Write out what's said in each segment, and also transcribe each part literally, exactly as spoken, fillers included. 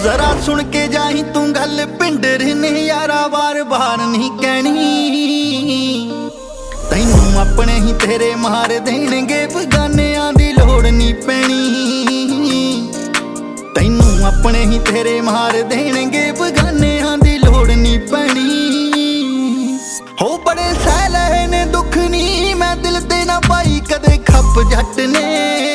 जरा सुन के जाही तू गल पिंडर ने यारा बार बार नहीं कहनी। तैनू अपने ही तेरे मार देणगे बगानियां दी लोड़ नहीं पैनी। तैनू अपने ही तेरे मार देणगे बगानियां दी लोड़ नहीं पैनी। हो बड़े सह लहे ने दुख नी मैं दिल ते ना पाई कदे खप जट ने।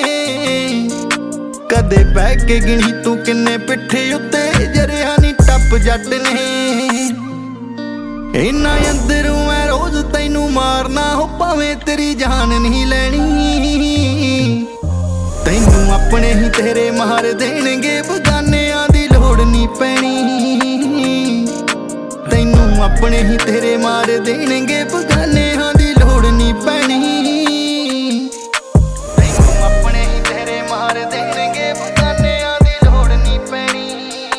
कदे बह के गिणी तू किन्ने पिट्ठे उत्ते जरिया नी टप जट ने। इन्ना अंदरों मैं रोज तैनू मारना हो भावें तेरी जान नहीं लैनी। तैनू अपने ही तेरे मार देणगे बगानियां दी लोड़ नहीं पैनी। तैनू अपने ही तेरे मार देणगे बगानियां दी लोड़ नहीं पैनी। तैनू अपने ही तेरे मार देणगे बगानियां दी लोड़ नहीं पैनी।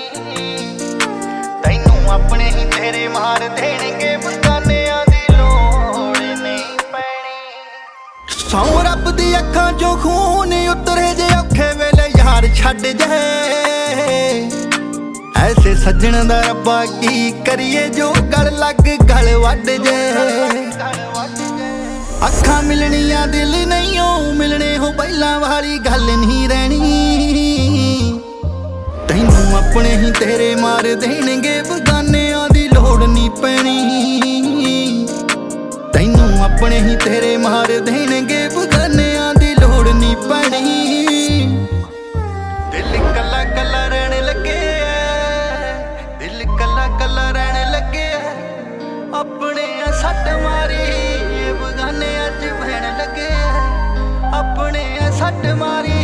तैनू अपने ही तेरे मार देणगे बगानियां दी लोड़ नहीं पैनी। सौ रब दी अखां चों खून उतरे जे औखे वेले यार छड्ड जाए। ऐसे सज्जन दा रब्बा की करिए जो गल लग गल वड जाए। अखां मिलनियां दिल नहीं हो मिलने हो पहला वाली गल नहीं रहनी। तैनू अपने ही तेरे मार देणगे बगानियां दी लोड़ नहीं पैनी। तैनू अपने ही तेरे मार देणगे बगानियां दी लोड़ नहीं पैनी। दिल कला कला रहने लगे दिल कला कला रहने लगे अपने सट मारी बगानियां च बहन लगे। अपने सट मारी